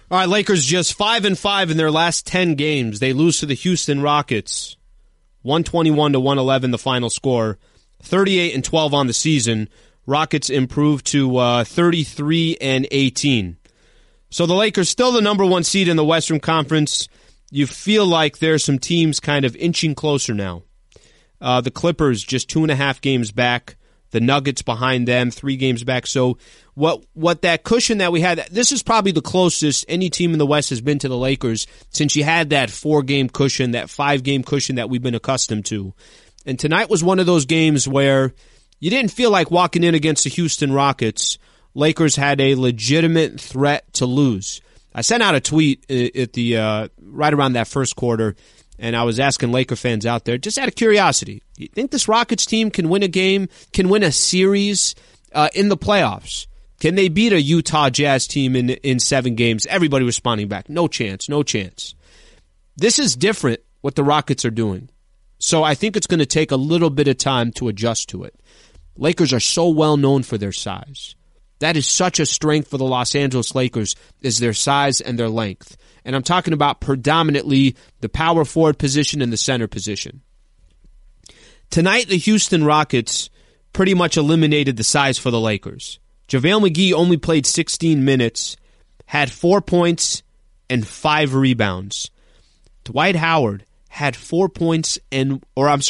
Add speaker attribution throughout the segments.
Speaker 1: All right, Lakers just 5-5 in their last 10 games. They lose to the Houston Rockets, 121-111 the final score, 38-12 on the season. Rockets improved to 33-18. So the Lakers still the number one seed in the Western Conference. You feel like there's some teams kind of inching closer now. The Clippers just 2.5 games back. The Nuggets behind them, 3 games back. So what that cushion that we had, this is probably the closest any team in the West has been to the Lakers since you had that 4-game cushion, that 5-game cushion that we've been accustomed to. And tonight was one of those games where you didn't feel like walking in against the Houston Rockets. Lakers had a legitimate threat to lose. I sent out a tweet at the right around that first quarter, and I was asking Laker fans out there, just out of curiosity, you think this Rockets team can win a game, can win a series in the playoffs? Can they beat a Utah Jazz team in 7 games? Everybody responding back, no chance, no chance. This is different what the Rockets are doing. So I think it's going to take a little bit of time to adjust to it. Lakers are so well known for their size. That is such a strength for the Los Angeles Lakers, is their size and their length. And I'm talking about predominantly the power forward position and the center position. Tonight, the Houston Rockets pretty much eliminated the size for the Lakers. JaVale McGee only played 16 minutes, had 4 points and 5 rebounds. Dwight Howard had 5 points and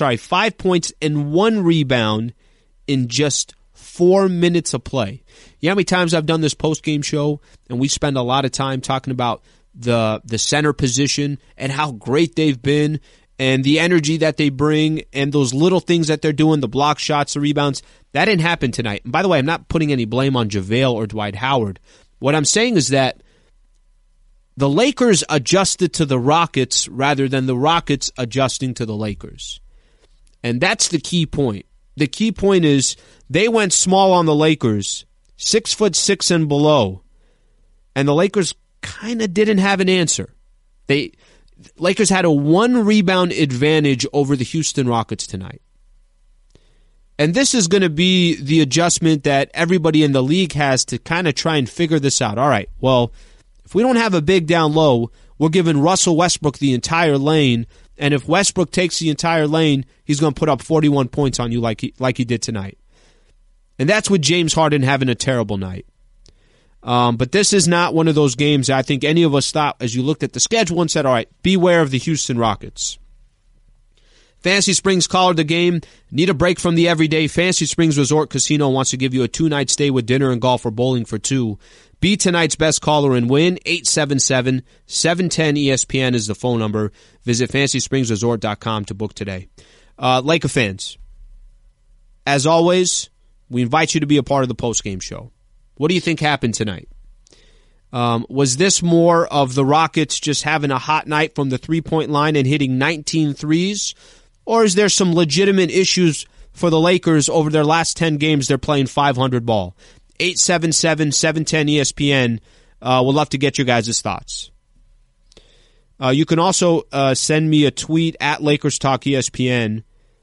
Speaker 1: 1 rebound in just 4 minutes of play. You know how many times I've done this post-game show and we spend a lot of time talking about the center position and how great they've been and the energy that they bring and those little things that they're doing, the block shots, the rebounds. That didn't happen tonight. And by the way, I'm not putting any blame on JaVale or Dwight Howard. What I'm saying is that the Lakers adjusted to the Rockets rather than the Rockets adjusting to the Lakers. And that's the key point. The key point is they went small on the Lakers, 6'6" and below, and the Lakers kind of didn't have an answer. Lakers had a 1 rebound advantage over the Houston Rockets tonight. And this is going to be the adjustment that everybody in the league has to kind of try and figure this out. All right, well, if we don't have a big down low, we're giving Russell Westbrook the entire lane, and if Westbrook takes the entire lane, he's going to put up 41 points on you like he did tonight. And that's with James Harden having a terrible night. But this is not one of those games I think any of us thought as you looked at the schedule and said, all right, beware of the Houston Rockets. Fantasy Springs caller of the game. Need a break from the everyday? Fantasy Springs Resort Casino wants to give you a 2-night stay with dinner and golf or bowling for 2. Be tonight's best caller and win. 877-710-ESPN is the phone number. Visit FantasySpringsResort.com to book today. Laker fans, as always, we invite you to be a part of the postgame show. What do you think happened tonight? Was this more of the Rockets just having a hot night from the three-point line and hitting 19 threes? Or is there some legitimate issues for the Lakers over their last 10 games they're playing 500 ball? 877-710-ESPN. We'll love to get your guys' thoughts. You can also send me a tweet at Lakers Talk ESPN.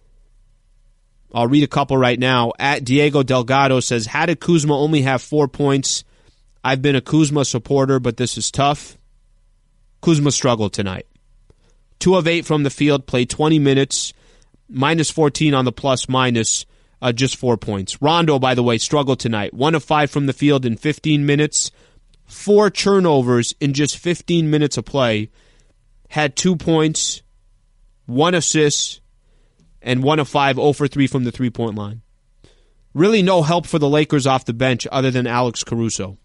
Speaker 1: I'll read a couple right now. At Diego Delgado says, how did Kuzma only have 4 points? I've been a Kuzma supporter, but this is tough. Kuzma struggled tonight. 2 of 8 from the field, played 20 minutes, minus 14 on the plus-minus, just 4 points. Rondo, by the way, struggled tonight. 1 of 5 from the field in 15 minutes, 4 turnovers in just 15 minutes of play, had 2 points, 1 assist, and 1 of 5, 0 for 3 from the three-point line. Really no help for the Lakers off the bench other than Alex Caruso.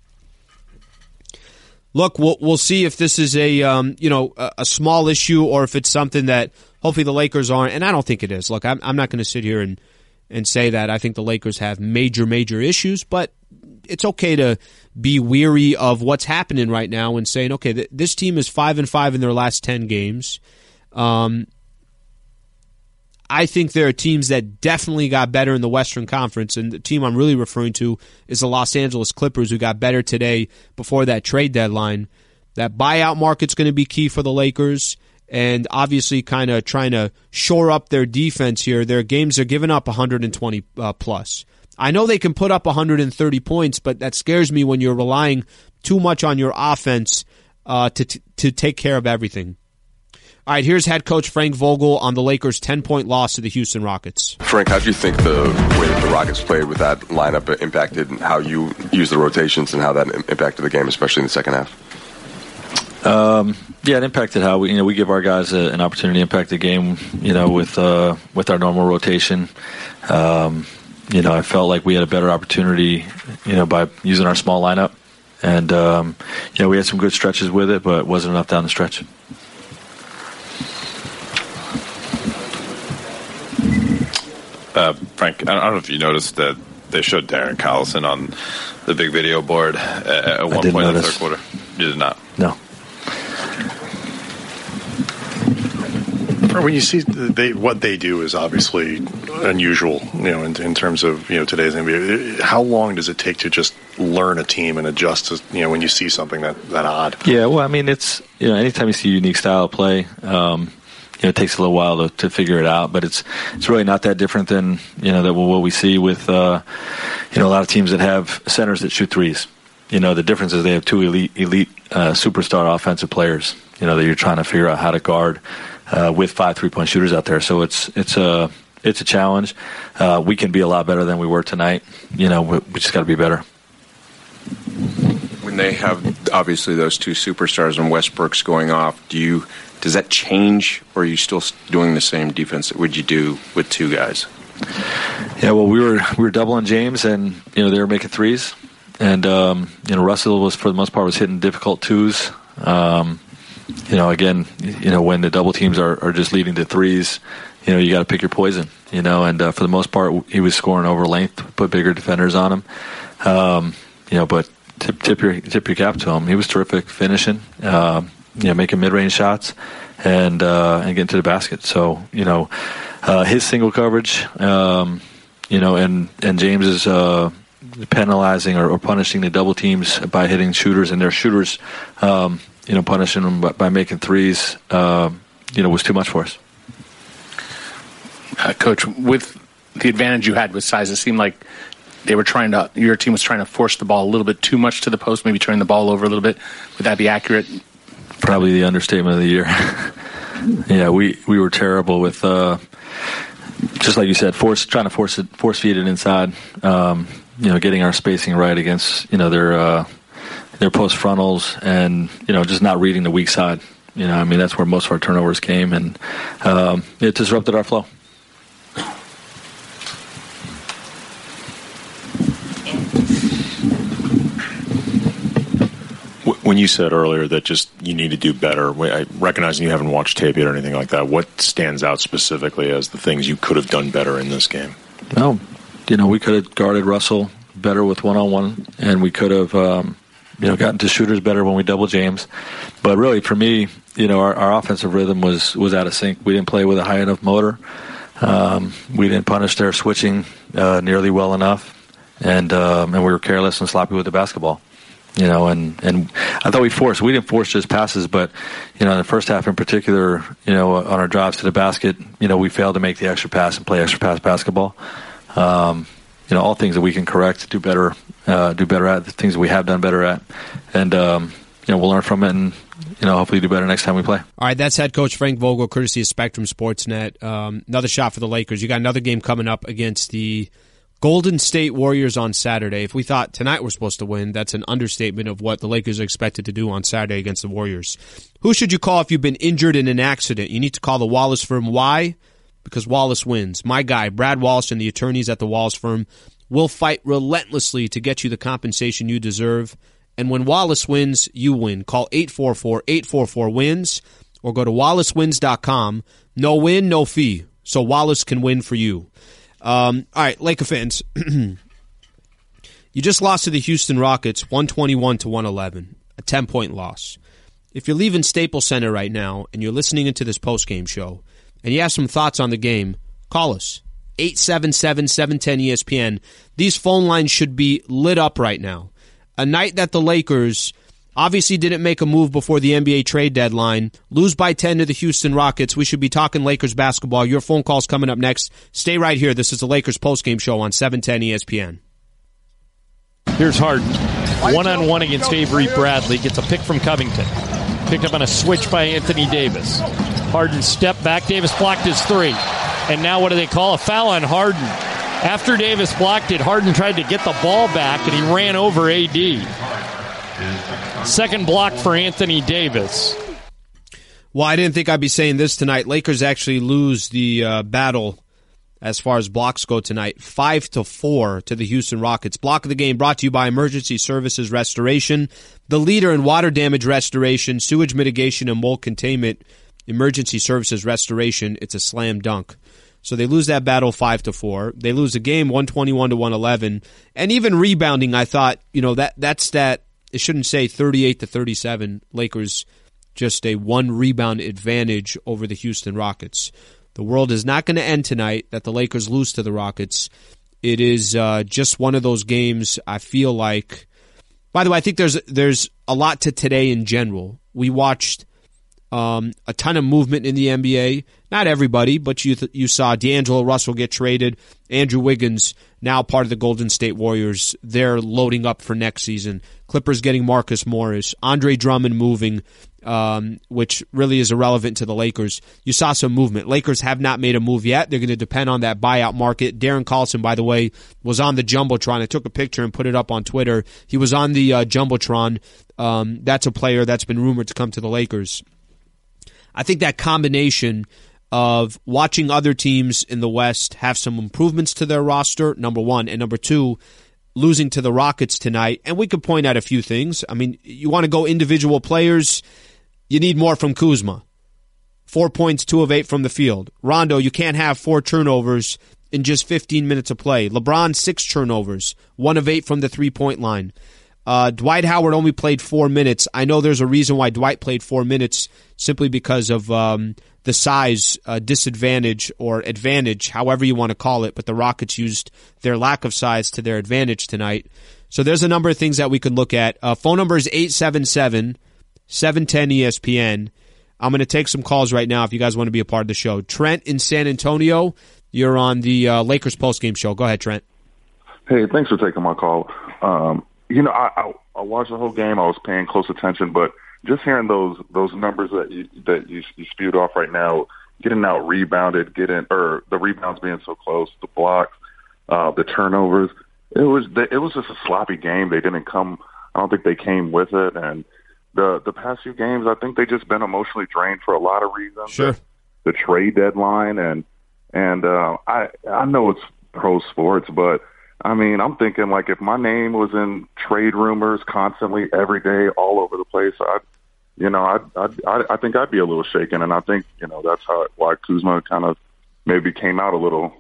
Speaker 1: Look, we'll see if this is a small issue or if it's something that hopefully the Lakers aren't, and I don't think it is. Look, I'm not going to sit here and say that I think the Lakers have major issues, but it's okay to be weary of what's happening right now and saying, okay, this team is 5-5 in their last 10 games. I think there are teams that definitely got better in the Western Conference, and the team I'm really referring to is the Los Angeles Clippers, who got better today before that trade deadline. That buyout market's going to be key for the Lakers, and obviously kind of trying to shore up their defense here. Their games are giving up 120 plus. I know they can put up 130 points, but that scares me when you're relying too much on your offense to take care of everything. All right, here's head coach Frank Vogel on the Lakers' 10-point loss to the Houston Rockets.
Speaker 2: Frank, how do you think the way that the Rockets played with that lineup impacted how you used the rotations and how that impacted the game, especially in the second half?
Speaker 3: Yeah, it impacted how we give our guys an opportunity to impact the game, with our normal rotation. I felt like we had a better opportunity, by using our small lineup. And, we had some good stretches with it, but it wasn't enough down the stretch.
Speaker 4: Frank, I don't know if you noticed that they showed Darren Collison on the big video board at one point in the third quarter. You did not?
Speaker 3: No.
Speaker 5: When you see what they do is obviously unusual, in terms of today's NBA. How long does it take to just learn a team and adjust to when you see something that odd?
Speaker 3: Yeah, well, I mean, it's anytime you see a unique style of play, it takes a little while to figure it out, but it's really not that different than what we see with a lot of teams that have centers that shoot threes. The difference is they have two elite superstar offensive players. That you're trying to figure out how to guard with 5 3-point shooters out there. So it's a challenge. We can be a lot better than we were tonight. We just got to be better.
Speaker 6: When they have obviously those two superstars and Westbrook's going off, does that change, or are you still doing the same defense that would you do with two guys?
Speaker 3: Yeah, well, we were doubling James, and they were making threes, and Russell was, for the most part, was hitting difficult twos. Again, when the double teams are just leading to threes, you got to pick your poison. And for the most part, he was scoring over length, put bigger defenders on him. But tip your cap to him. He was terrific finishing. Making mid-range shots and getting to the basket. So, his single coverage, and James is penalizing or punishing the double teams by hitting shooters, and their shooters, punishing them by making threes, was too much for us.
Speaker 7: Coach, with the advantage you had with size, it seemed like your team was trying to force the ball a little bit too much to the post, maybe turning the ball over a little bit. Would that be accurate?
Speaker 3: Probably the understatement of the year. Yeah, we were terrible with, just like you said, trying to force feed it inside. Getting our spacing right against their post frontals, and just not reading the weak side. That's where most of our turnovers came, and it disrupted our flow.
Speaker 8: When you said earlier that just you need to do better, I recognize you haven't watched tape yet or anything like that, what stands out specifically as the things you could have done better in this game?
Speaker 3: Well, we could have guarded Russell better with one-on-one, and we could have gotten to shooters better when we double James. But really, for me, our offensive rhythm was out of sync. We didn't play with a high enough motor. We didn't punish their switching nearly well enough, and we were careless and sloppy with the basketball. And I thought we didn't force just passes, but, in the first half in particular, on our drives to the basket, we failed to make the extra pass and play extra pass basketball. All things that we can correct, do better at, the things that we have done better at. And, we'll learn from it and, hopefully do better next time we play.
Speaker 1: All right, that's head coach Frank Vogel, courtesy of Spectrum Sportsnet. Another shot for the Lakers. You got another game coming up against the Golden State Warriors on Saturday. If we thought tonight we're supposed to win, that's an understatement of what the Lakers are expected to do on Saturday against the Warriors. Who should you call if you've been injured in an accident? You need to call the Wallace firm. Why? Because Wallace wins. My guy, Brad Wallace, and the attorneys at the Wallace firm will fight relentlessly to get you the compensation you deserve. And when Wallace wins, you win. Call 844-844-WINS or go to wallacewins.com. No win, no fee. So Wallace can win for you. All right, Laker fans. You just lost to the Houston Rockets 121-111, a 10-point loss. If you're leaving Staples Center right now and you're listening into this postgame show and you have some thoughts on the game, call us. 877-710-ESPN. These phone lines should be lit up right now. A night that the Lakers obviously didn't make a move before the NBA trade deadline, lose by 10 to the Houston Rockets. We should be talking Lakers basketball. Your phone call's coming up next. Stay right here. This is the Lakers postgame show on 710 ESPN.
Speaker 9: Here's Harden. One-on-one against Avery Bradley. Gets a pick from Covington. Picked up on a switch by Anthony Davis. Harden stepped back. Davis blocked his three. And now what do they call? A foul on Harden. After Davis blocked it, Harden tried to get the ball back, and he ran over AD. Second block for Anthony Davis.
Speaker 1: Well, I didn't think I'd be saying this tonight. Lakers actually lose the battle as far as blocks go tonight, 5-4 to the Houston Rockets. Block of the game brought to you by Emergency Services Restoration, the leader in water damage restoration, sewage mitigation, and mold containment. Emergency Services Restoration, it's a slam dunk. So they lose that battle 5-4. They lose the game 121-111. And even rebounding, I thought, that's that. It shouldn't say 38-37. Lakers just a one rebound advantage over the Houston Rockets. The world is not going to end tonight that the Lakers lose to the Rockets. It is just one of those games. I feel like. By the way, I think there's a lot to today in general. We watched a ton of movement in the NBA. Not everybody, but you saw D'Angelo Russell get traded. Andrew Wiggins, now part of the Golden State Warriors. They're loading up for next season. Clippers getting Marcus Morris. Andre Drummond moving, which really is irrelevant to the Lakers. You saw some movement. Lakers have not made a move yet. They're going to depend on that buyout market. Darren Collison, by the way, was on the Jumbotron. I took a picture and put it up on Twitter. He was on the Jumbotron. That's a player that's been rumored to come to the Lakers. I think that combination of watching other teams in the West have some improvements to their roster, number one, and number two, losing to the Rockets tonight. And we could point out a few things. I mean, you want to go individual players, you need more from Kuzma. 4 points, 2 of 8 from the field. Rondo, you can't have 4 turnovers in just 15 minutes of play. LeBron, 6 turnovers, 1 of 8 from the three-point line. Dwight Howard only played 4 minutes. I know there's a reason why Dwight played 4 minutes, simply because of the size disadvantage or advantage, however you want to call it, but the Rockets used their lack of size to their advantage tonight. So there's a number of things that we could look at. Phone number is 877-710-ESPN. I'm going to take some calls right now if you guys want to be a part of the show. Trent in San Antonio, you're on the Lakers postgame show. Go ahead, Trent.
Speaker 10: Hey, thanks for taking my call. I watched the whole game. I was paying close attention, but just hearing those numbers that you spewed off right now, getting out rebounded, the rebounds being so close, the blocks, the turnovers, it was just a sloppy game. They didn't come. I don't think they came with it. And the past few games, I think they just been emotionally drained for a lot of reasons.
Speaker 1: Sure.
Speaker 10: The trade deadline and I know it's pro sports, but I mean, I'm thinking, like, if my name was in trade rumors constantly, every day, all over the place, I think I'd be a little shaken, and I think, that's why Kuzma kind of maybe came out a little,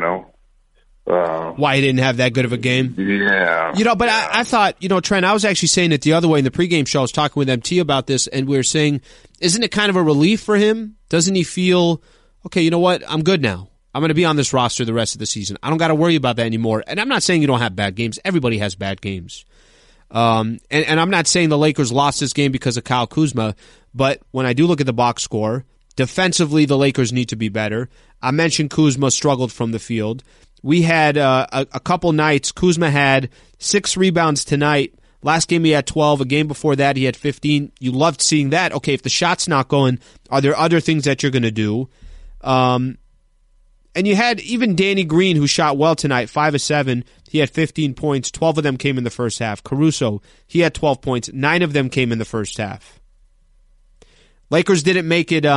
Speaker 1: why he didn't have that good of a game?
Speaker 10: Yeah.
Speaker 1: But I thought, Trent, I was actually saying it the other way in the pregame show. I was talking with MT about this, and we were saying, isn't it kind of a relief for him? Doesn't he feel, okay, you know what, I'm good now. I'm going to be on this roster the rest of the season. I don't got to worry about that anymore. And I'm not saying you don't have bad games. Everybody has bad games. And I'm not saying the Lakers lost this game because of Kyle Kuzma, but when I do look at the box score, defensively the Lakers need to be better. I mentioned Kuzma struggled from the field. We had a couple nights. Kuzma had 6 rebounds tonight. Last game he had 12. A game before that he had 15. You loved seeing that. Okay, if the shot's not going, are there other things that you're going to do? And you had even Danny Green, who shot well tonight, 5 of 7. He had 15 points. 12 of them came in the first half. Caruso, he had 12 points. 9 of them came in the first half. Lakers didn't make it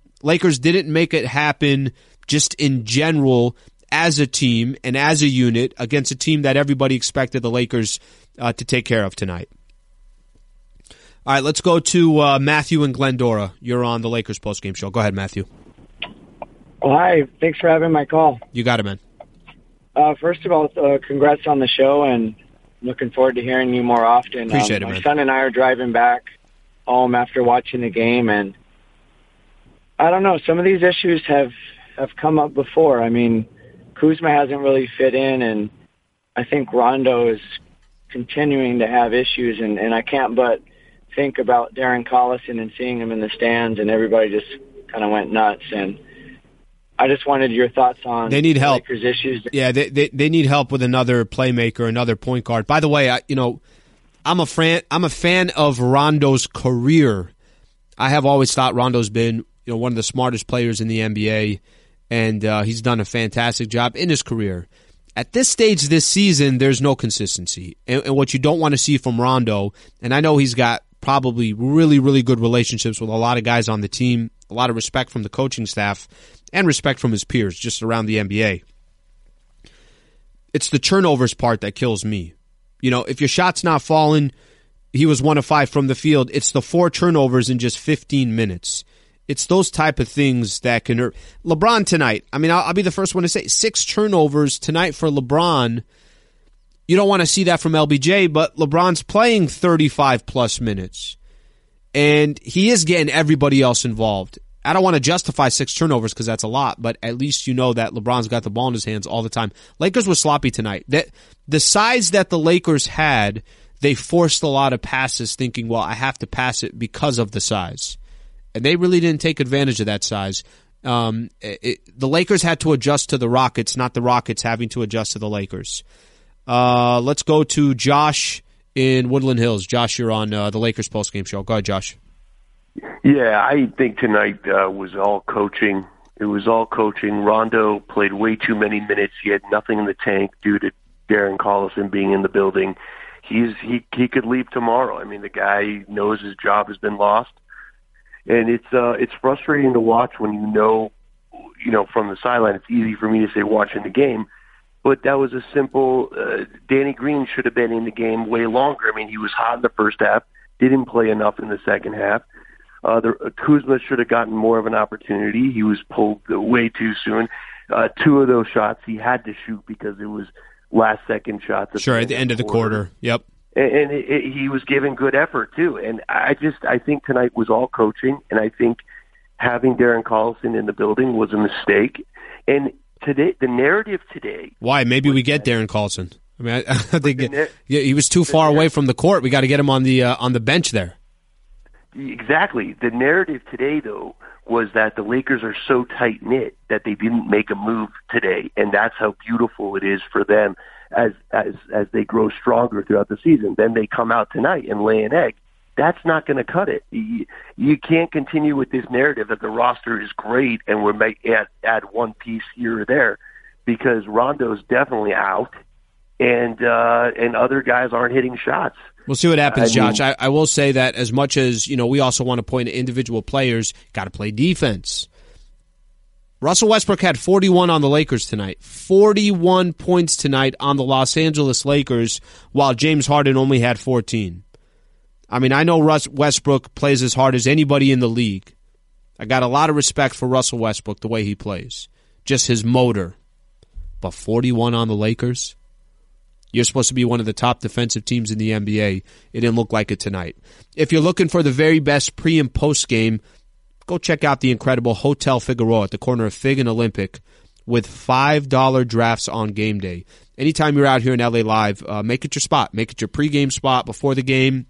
Speaker 1: happen just in general as a team and as a unit against a team that everybody expected the Lakers to take care of tonight. All right, let's go to Matthew in Glendora. You're on the Lakers postgame show. Go ahead, Matthew.
Speaker 11: Well, hi. Thanks for having my call.
Speaker 1: You got it, man.
Speaker 11: First of all, congrats on the show, and looking forward to hearing you more often.
Speaker 1: Appreciate it, man.
Speaker 11: My son and I are driving back home after watching the game, and I don't know, some of these issues have come up before. I mean, Kuzma hasn't really fit in, and I think Rondo is continuing to have issues, and I can't but think about Darren Collison and seeing him in the stands, and everybody just kind of went nuts. And I just wanted your thoughts on
Speaker 1: they need help.
Speaker 11: Lakers issues.
Speaker 1: Yeah, they need help with another playmaker, another point guard. By the way, I'm a fan of Rondo's career. I have always thought Rondo's been one of the smartest players in the NBA, and he's done a fantastic job in his career. At this stage this season, there's no consistency, and what you don't want to see from Rondo, and I know he's got probably really, really good relationships with a lot of guys on the team, a lot of respect from the coaching staff, and respect from his peers just around the NBA. It's the turnovers part that kills me. If your shot's not falling, he was 1 of 5 from the field. It's the 4 turnovers in just 15 minutes. It's those type of things that can hurt. LeBron tonight, I'll be the first one to say 6 turnovers tonight for LeBron. You don't want to see that from LBJ, but LeBron's playing 35-plus minutes, and he is getting everybody else involved. I don't want to justify 6 turnovers because that's a lot, but at least you know that LeBron's got the ball in his hands all the time. Lakers were sloppy tonight. The size that the Lakers had, they forced a lot of passes thinking, well, I have to pass it because of the size. And they really didn't take advantage of that size. The Lakers had to adjust to the Rockets, not the Rockets having to adjust to the Lakers. Let's go to Josh in Woodland Hills. Josh, you're on the Lakers postgame show. Go ahead, Josh.
Speaker 12: Yeah, I think tonight was all coaching. It was all coaching. Rondo played way too many minutes. He had nothing in the tank due to Darren Collison being in the building. He could leave tomorrow. The guy knows his job has been lost, and it's frustrating to watch when you know from the sideline. It's easy for me to say watching the game, but that was a simple. Danny Green should have been in the game way longer. He was hot in the first half, didn't play enough in the second half. Kuzma should have gotten more of an opportunity. He was pulled way too soon. 2 of those shots he had to shoot because it was last-second shots.
Speaker 1: Sure, at the end of the quarter. Yep.
Speaker 12: And he was giving good effort, too. And I think tonight was all coaching, and I think having Darren Collison in the building was a mistake. And today, the narrative today...
Speaker 1: Why? Maybe we get Darren Collison. I think he was too far away from the court. We got to get him on the bench there.
Speaker 12: Exactly. The narrative today, though, was that the Lakers are so tight-knit that they didn't make a move today, and that's how beautiful it is for them as they grow stronger throughout the season. Then they come out tonight and lay an egg. That's not going to cut it. You can't continue with this narrative that the roster is great and we might add one piece here or there, because Rondo's definitely out, and other guys aren't hitting shots.
Speaker 1: We'll see what happens, Josh. I will say that as much as, we also want to point to individual players, got to play defense. Russell Westbrook had 41 on the Lakers tonight. 41 points tonight on the Los Angeles Lakers, while James Harden only had 14. I know Westbrook plays as hard as anybody in the league. I got a lot of respect for Russell Westbrook, the way he plays. Just his motor. But 41 on the Lakers? You're supposed to be one of the top defensive teams in the NBA. It didn't look like it tonight. If you're looking for the very best pre- and post-game, go check out the incredible Hotel Figueroa at the corner of Fig and Olympic with $5 drafts on game day. Anytime you're out here in LA Live, make it your spot. Make it your pregame spot before the game.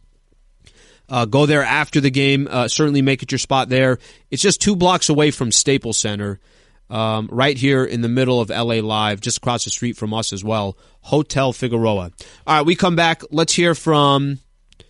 Speaker 1: Go there after the game. Certainly make it your spot there. It's just 2 blocks away from Staples Center. Right here in the middle of LA Live, just across the street from us as well, Hotel Figueroa. All right, we come back. Let's hear from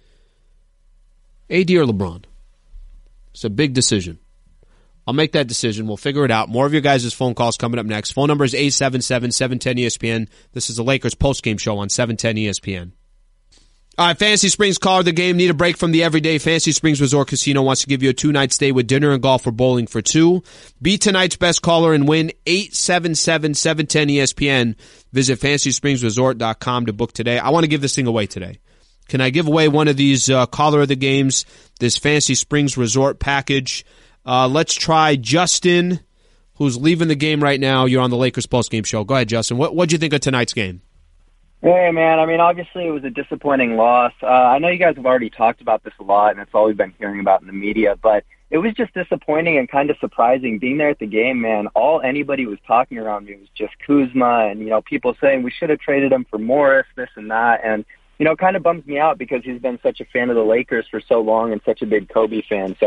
Speaker 1: AD or LeBron. It's a big decision. I'll make that decision. We'll figure it out. More of your guys' phone calls coming up next. Phone number is 877-710-ESPN. This is the Lakers postgame show on 710 ESPN. All right, Fantasy Springs caller of the game. Need a break from the everyday? Fantasy Springs Resort Casino wants to give you a 2-night stay with dinner and golf or bowling for 2. Be tonight's best caller and win 877-710-ESPN. Visit FantasySpringsResort.com to book today. I want to give this thing away today. Can I give away one of these caller of the games, this Fantasy Springs Resort package? Let's try Justin, who's leaving the game right now. You're on the Lakers postgame show. Go ahead, Justin. What'd you think of tonight's game?
Speaker 13: Hey, man. Obviously it was a disappointing loss. I know you guys have already talked about this a lot, and it's all we've been hearing about in the media, but it was just disappointing and kind of surprising. Being there at the game, man, all anybody was talking around me was just Kuzma and, people saying we should have traded him for Morris, this and that, and, it kind of bums me out because he's been such a fan of the Lakers for so long and such a big Kobe fan. So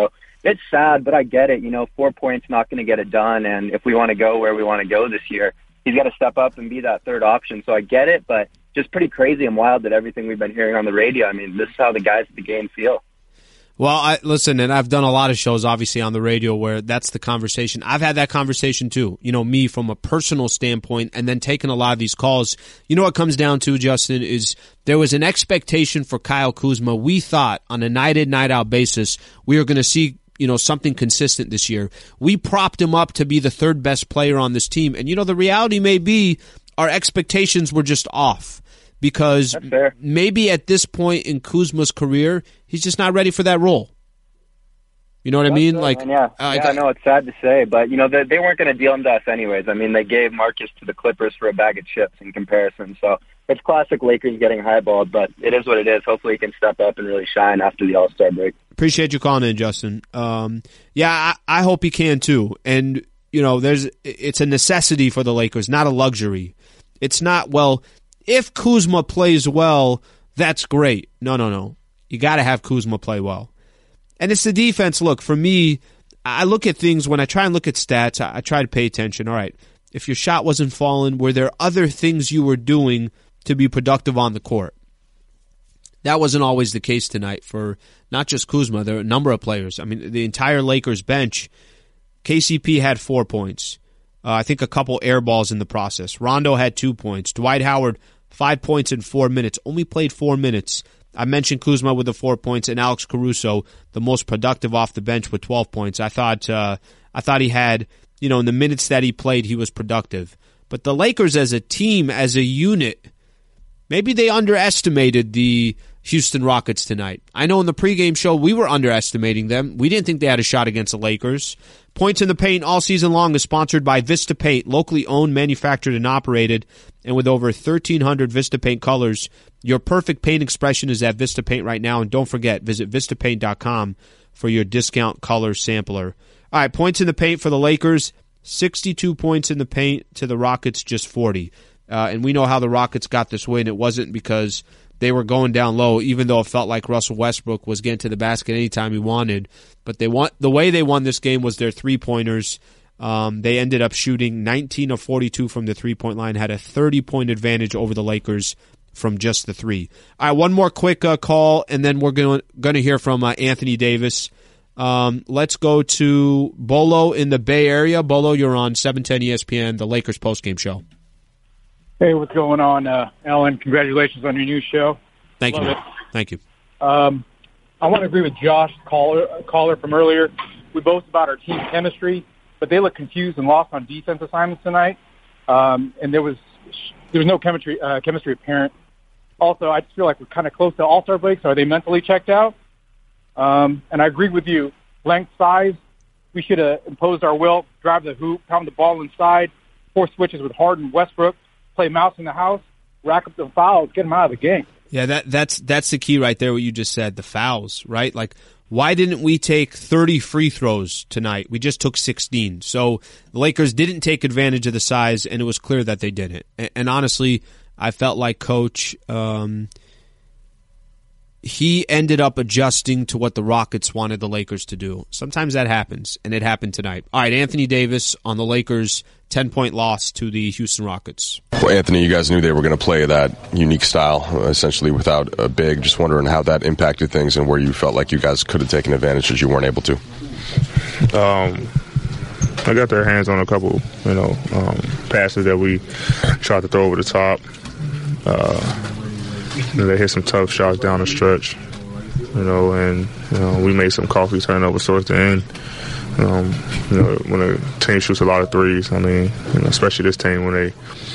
Speaker 13: it's sad, but I get it. 4 points not going to get it done. And if we want to go where we want to go this year, he's got to step up and be that third option. So I get it, but just pretty crazy and wild that everything we've been hearing on the radio. I mean, this is how the guys at the game feel.
Speaker 1: Well, listen, and I've done a lot of shows, obviously, on the radio where that's the conversation. I've had that conversation, too, me from a personal standpoint, and then taking a lot of these calls. You know what it comes down to, Justin, is there was an expectation for Kyle Kuzma. We thought on a night-in, night-out basis we were going to see something consistent this year. We propped him up to be the third best player on this team. And, the reality may be our expectations were just off. Because maybe at this point in Kuzma's career, he's just not ready for that role. You know what I mean?
Speaker 13: I know it's sad to say, but they weren't going to deal him to us anyways. I mean, they gave Marcus to the Clippers for a bag of chips in comparison. So it's classic Lakers getting highballed, but it is what it is. Hopefully he can step up and really shine after the All-Star break.
Speaker 1: Appreciate you calling in, Justin. I hope he can too. And it's a necessity for the Lakers, not a luxury. It's not if Kuzma plays well, that's great. No. You got to have Kuzma play well. And it's the defense. Look, for me, I look at things when I try and look at stats, I try to pay attention. All right, if your shot wasn't falling, were there other things you were doing to be productive on the court? That wasn't always the case tonight for not just Kuzma. There were a number of players. I mean, the entire Lakers bench, KCP had 4 points. I think a couple air balls in the process. Rondo had 2 points. Dwight Howard, 5 points in 4 minutes. Only played 4 minutes. I mentioned Kuzma with the 4 points, and Alex Caruso, the most productive off the bench with 12 points. I thought he had, in the minutes that he played, he was productive. But the Lakers as a team, as a unit, maybe they underestimated the Houston Rockets tonight. I know in the pregame show we were underestimating them. We didn't think they had a shot against the Lakers. Points in the Paint all season long is sponsored by Vista Paint, locally owned, manufactured, and operated. And with over 1,300 Vista Paint colors, your perfect paint expression is at Vista Paint right now. And don't forget, visit VistaPaint.com for your discount color sampler. All right, points in the paint for the Lakers, 62 points in the paint to the Rockets, just 40. And we know how the Rockets got this win. It wasn't because they were going down low, even though it felt like Russell Westbrook was getting to the basket anytime he wanted. But the way they won this game was their three-pointers. They ended up shooting 19 of 42 from the three-point line, had a 30-point advantage over the Lakers from just the three. All right, one more quick call, and then we're going to hear from Anthony Davis. Let's go to Bolo in the Bay Area. Bolo, you're on 710 ESPN, the Lakers postgame show.
Speaker 14: Hey, what's going on, Alan? Congratulations on your new show.
Speaker 1: Thank you. Thank you.
Speaker 14: I want to agree with Josh, caller from earlier. We boast about our team chemistry, but they look confused and lost on defense assignments tonight. And there was no chemistry apparent. Also, I just feel like we're kind of close to All-Star break, so are they mentally checked out? And I agree with you. Length, size, we should have imposed our will, drive the hoop, pound the ball inside, force switches with Harden, Westbrook, play mouse in the house, rack up the fouls, get them out of the game.
Speaker 1: Yeah, that's the key right there, what you just said, the fouls, right? Like, why didn't we take 30 free throws tonight? We just took 16. So the Lakers didn't take advantage of the size, and it was clear that they didn't. And honestly, I felt like Coach, he ended up adjusting to what the Rockets wanted the Lakers to do. Sometimes that happens, and it happened tonight. All right, Anthony Davis on the Lakers' 10-point loss to the Houston Rockets.
Speaker 2: Well, Anthony, you guys knew they were going to play that unique style, essentially without a big. Just wondering how that impacted things and where you felt like you guys could have taken advantage as you weren't able to.
Speaker 15: I got their hands on a couple, passes that we tried to throw over the top. They hit some tough shots down the stretch, and we made some costly turnovers towards the end. When a team shoots a lot of threes, especially this team when they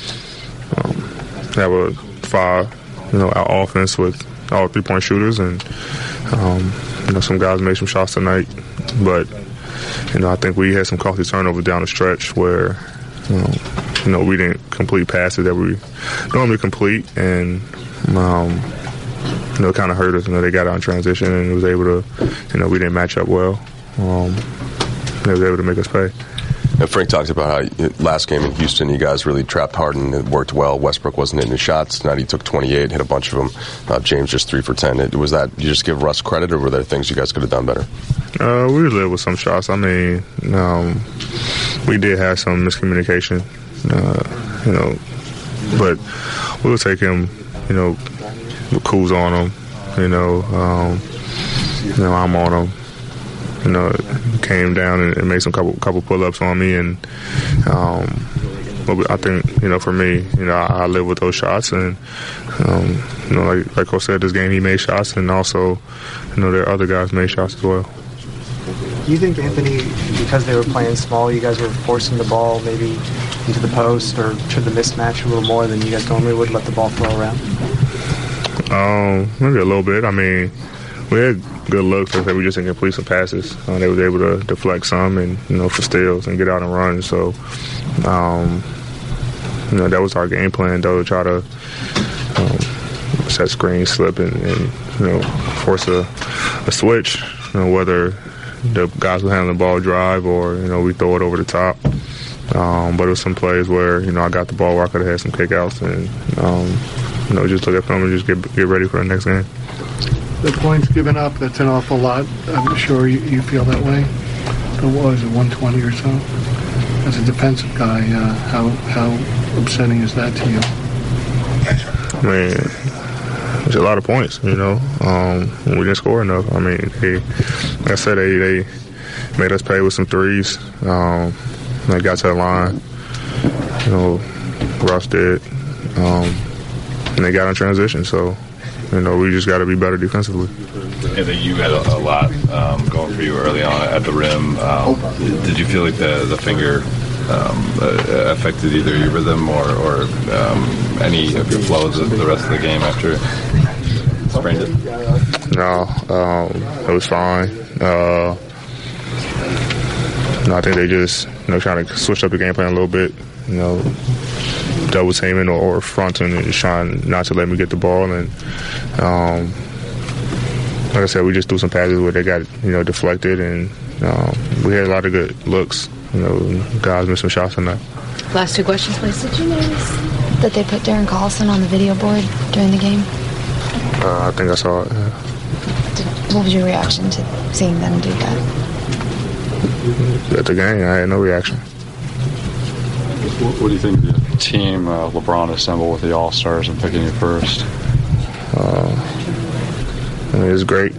Speaker 15: have a five, our offense with all three-point shooters, and some guys made some shots tonight, but I think we had some costly turnovers down the stretch where we didn't complete passes that we normally complete, and it kind of hurt us. They got out in transition and was able to, we didn't match up well. They was able to make us pay.
Speaker 2: And Frank talked about how last game in Houston, you guys really trapped Harden. It worked well. Westbrook wasn't hitting his shots. Tonight he took 28, hit a bunch of them. James just 3 for 10. Was that, you just give Russ credit, or were there things you guys could have done better?
Speaker 15: We live with some shots. I mean, we did have some miscommunication, but we'll take him, with Kuz on him, I'm on him. Came down and made some couple pull-ups on me, and but I think for me, I live with those shots, and like Coach said, this game he made shots, and also there are other guys made shots as well.
Speaker 16: Do you think, Anthony, because they were playing small, you guys were forcing the ball maybe into the post or to the mismatch a little more than you guys normally would, let the ball flow around?
Speaker 15: Maybe a little bit. I mean, we had good looks. I think we just didn't complete some passes. They was able to deflect some and for steals and get out and run. So, that was our game plan, though, to try to set screens, slip, and force a switch. Whether the guys who handle the ball drive or we throw it over the top. But it was some plays where I got the ball where I could have had some kickouts and just look at film and just get ready for the next game.
Speaker 17: The points given up, that's an awful lot. I'm sure you feel that way. But what was it, 120 or so? As a defensive guy, how upsetting is that to you?
Speaker 15: I mean, it's a lot of points, we didn't score enough. I mean, like I said, they made us pay with some threes. They got to the line, Russ did, and they got in transition, so we just got to be better defensively.
Speaker 4: I think you had a lot going for you early on at the rim. Did you feel like the finger affected either your rhythm or any of your flows the rest of the game after sprained it?
Speaker 15: No, it was fine. I think they just trying to switch up the game plan a little bit, double teaming or fronting and just trying not to let me get the ball. And like I said, we just threw some passes where they got deflected, and we had a lot of good looks. Guys missed some shots on that.
Speaker 18: Last two questions, please. Did you notice that they put Darren Collison on the video board during the game?
Speaker 15: I think I saw it. Yeah.
Speaker 18: What was your reaction to seeing them do that?
Speaker 15: At the game, I had no reaction.
Speaker 19: What do you think of the team LeBron assembled with the All-Stars and picking you first?
Speaker 15: It's great.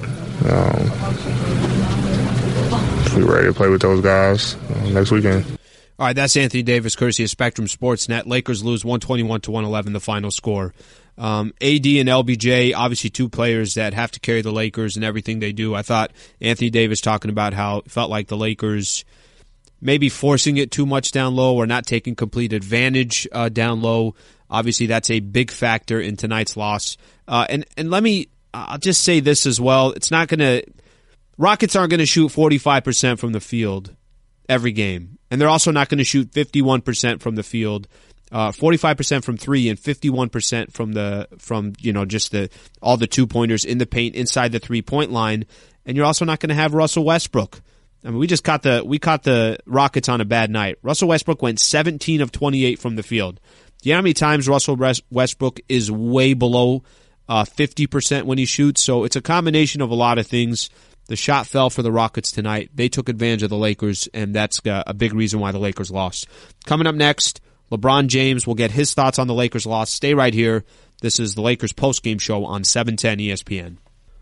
Speaker 15: We're ready to play with those guys next weekend.
Speaker 1: All right, that's Anthony Davis, courtesy of Spectrum Sportsnet. Lakers lose 121-111, the final score. AD and LBJ, obviously two players that have to carry the Lakers in everything they do. I thought Anthony Davis talking about how it felt like the Lakers maybe forcing it too much down low or not taking complete advantage down low. Obviously, that's a big factor in tonight's loss. And I'll just say this as well. Rockets aren't going to shoot 45% from the field every game. And they're also not going to shoot 51% from the field, 45% from three, and 51% from all the 2-pointers in the paint inside the 3-point line. And you're also not going to have Russell Westbrook. I mean, we caught the Rockets on a bad night. Russell Westbrook went 17 of 28 from the field. Do you know how many times Russell Westbrook is way below 50% when he shoots? So it's a combination of a lot of things. The shot fell for the Rockets tonight. They took advantage of the Lakers, and that's a big reason why the Lakers lost. Coming up next, LeBron James will get his thoughts on the Lakers' loss. Stay right here. This is the Lakers postgame show on 710 ESPN.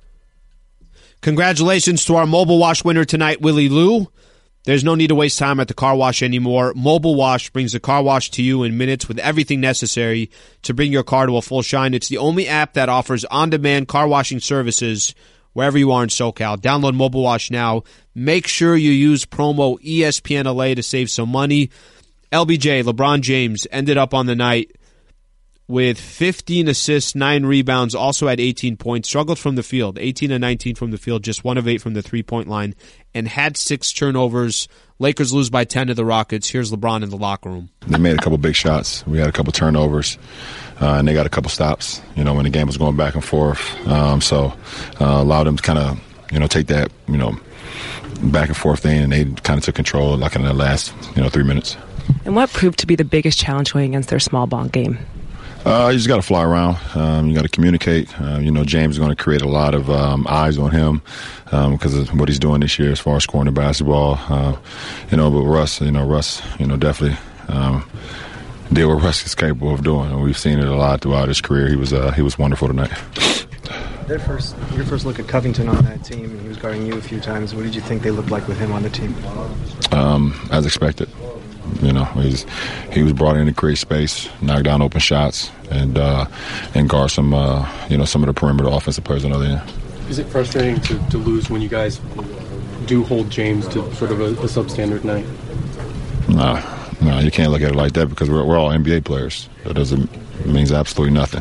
Speaker 1: Congratulations to our Mobile Wash winner tonight, Willie Lou. There's no need to waste time at the car wash anymore. Mobile Wash brings the car wash to you in minutes with everything necessary to bring your car to a full shine. It's the only app that offers on-demand car washing services wherever you are in SoCal. Download Mobile Wash now. Make sure you use promo ESPNLA to save some money. LBJ, LeBron James, ended up on the night with 15 assists, 9 rebounds, also had 18 points, struggled from the field, 18 and 19 from the field, just 1 of 8 from the 3-point line, and had 6 turnovers. Lakers lose by 10 to the Rockets. Here's LeBron in the locker room.
Speaker 2: They made a couple big shots. We had a couple turnovers, and they got a couple stops, when the game was going back and forth. So allowed them to kind of, take that, back and forth thing, and they kind of took control like in the last, 3 minutes.
Speaker 20: And what proved to be the biggest challenge going against their small ball game?
Speaker 2: You just got to fly around. You got to communicate. James is going to create a lot of eyes on him because of what he's doing this year as far as scoring the basketball. But Russ, definitely did what Russ is capable of doing, and we've seen it a lot throughout his career. He was wonderful tonight.
Speaker 16: Your first look at Covington on that team, and he was guarding you a few times. What did you think they looked like with him on the team?
Speaker 2: As expected. He was brought in to create space, knock down open shots, and guard some of the perimeter offensive players on the other end.
Speaker 20: Is it frustrating to lose when you guys do hold James to sort of a substandard night? No, you can't look at it like that because we're all NBA players. It means absolutely nothing.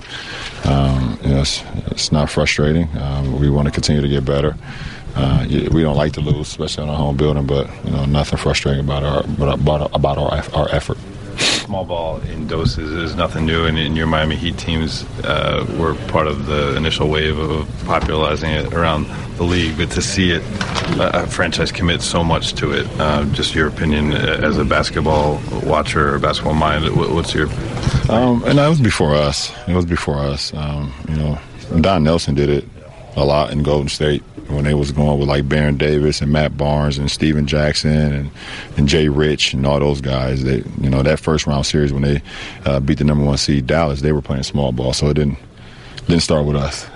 Speaker 20: It's not frustrating. We want to continue to get better. We don't like to lose, especially on our home building, but nothing frustrating about our effort.
Speaker 4: Small ball in doses is nothing new, and in your Miami Heat teams were part of the initial wave of popularizing it around the league. But to see it, a franchise commit so much to it, just your opinion as a basketball watcher or basketball mind, what's your?
Speaker 2: And that was before us. Don Nelson did it a lot in Golden State when they was going with like Baron Davis and Matt Barnes and Steven Jackson and Jay Rich and all those guys. They, that first round series when they beat the number 1 seed Dallas, they were playing small ball, so it didn't start with us.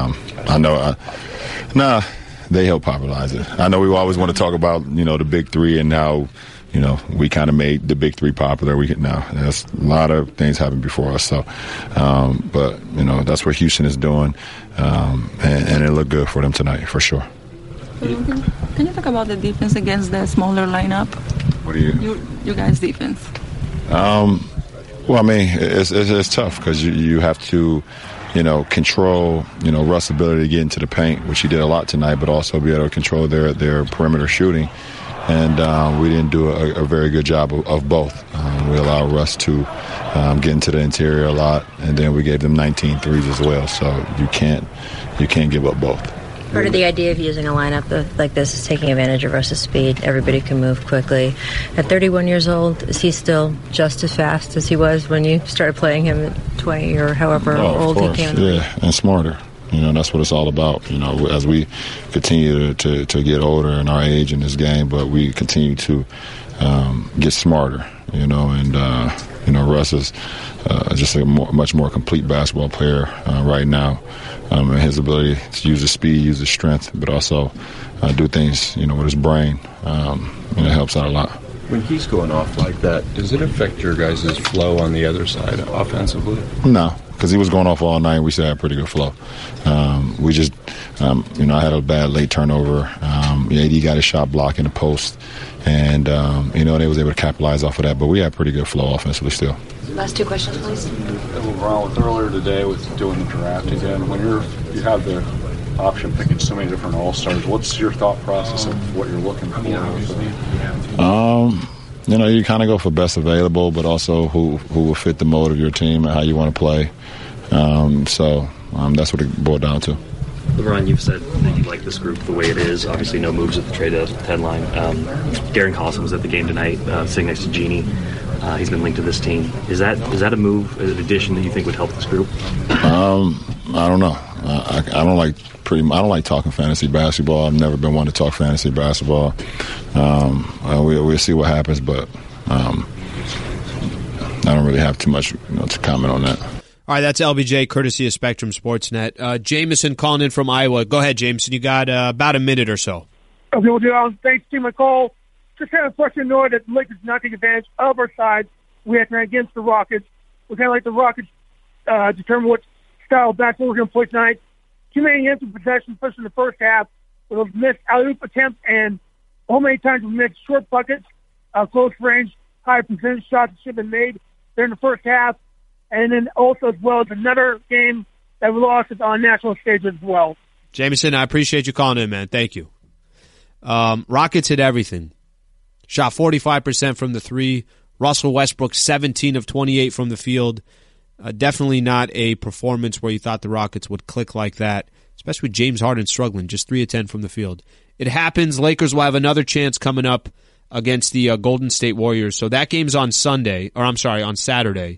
Speaker 2: They helped popularize it. I know we always want to talk about the big three and how we kind of made the big three popular. There's a lot of things happened before us. So, but that's what Houston is doing, and it looked good for them tonight for sure.
Speaker 21: Can you talk about the defense against the smaller lineup?
Speaker 2: What do
Speaker 21: you guys' defense?
Speaker 2: It's tough because you have to, control, Russ' ability to get into the paint, which he did a lot tonight, but also be able to control their perimeter shooting. And we didn't do a very good job of both. We allowed Russ to get into the interior a lot, and then we gave them 19 threes as well. So you can't give up both.
Speaker 22: Part of the idea of using a lineup like this is taking advantage of Russ's speed. Everybody can move quickly. At 31 years old, is he still just as fast as he was when you started playing him at 20 or however old he came?
Speaker 2: Yeah, and smarter. That's what it's all about. As we continue to get older in our age in this game, but we continue to get smarter. Russ is just a much more complete basketball player right now. And his ability to use his speed, use his strength, but also do things, with his brain, it helps out a lot.
Speaker 23: When he's going off like that, does it affect your guys' flow on the other side offensively?
Speaker 2: No, because he was going off all night. We still had pretty good flow. We just, I had a bad late turnover. AD got a shot block in the post, and, they was able to capitalize off of that. But we had pretty good flow offensively still.
Speaker 18: Last two questions, please.
Speaker 19: LeBron, with earlier today with doing the draft again, when you have the option picking so many different all-stars, what's your thought process of what you're looking for?
Speaker 2: You kind of go for best available, but also who will fit the mode of your team and how you want to play. So that's what it boiled down to.
Speaker 24: LeBron, you've said that you like this group the way it is. Obviously, no moves at the trade deadline. Darren Collison was at the game tonight, sitting next to Jeannie. He's been linked to this team. Is that a move, an addition that you think would help this group?
Speaker 2: I don't know. I don't like talking fantasy basketball. I've never been one to talk fantasy basketball. We'll see what happens, but I don't really have too much to comment on that.
Speaker 1: All right, that's LBJ, courtesy of Spectrum Sportsnet. Jameson calling in from Iowa. Go ahead, Jameson. You got about a minute or so.
Speaker 25: Okay, we'll do it. Thanks to my call. Just kind of frustrated that the Lakers did not take advantage of our side. We had to run against the Rockets. We kind of like the Rockets determine what style of basketball we're going to play tonight. Too many empty possessions, especially in the first half, with those missed alley-oop attempts and how many times we missed short buckets, close range, high percentage shots that should have been made during the first half. And then also as well as another game that we lost on national stage as well.
Speaker 1: Jameson, I appreciate you calling in, man. Thank you. Rockets hit everything. Shot 45% from the three. Russell Westbrook, 17 of 28 from the field. Definitely not a performance where you thought the Rockets would click like that, especially with James Harden struggling, just 3 of 10 from the field. It happens. Lakers will have another chance coming up against the Golden State Warriors. So that game's on Saturday.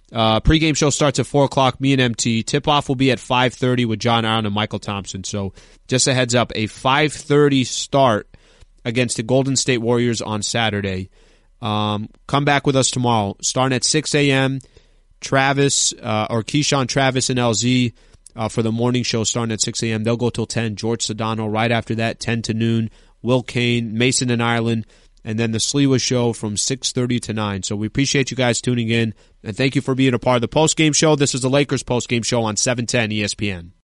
Speaker 1: Pregame show starts at 4 o'clock, me and MT. Tip-off will be at 5:30 with John Aaron and Michael Thompson. So just a heads up, a 5:30 start against the Golden State Warriors on Saturday. Come back with us tomorrow. Starting at 6 a.m., Travis, or Keyshawn, Travis, and LZ for the morning show starting at 6 a.m. They'll go till 10. George Sedano right after that, 10 to noon. Will Kane, Mason and Ireland, and then the Sliwa show from 6:30 to 9. So we appreciate you guys tuning in, and thank you for being a part of the postgame show. This is the Lakers postgame show on 710 ESPN.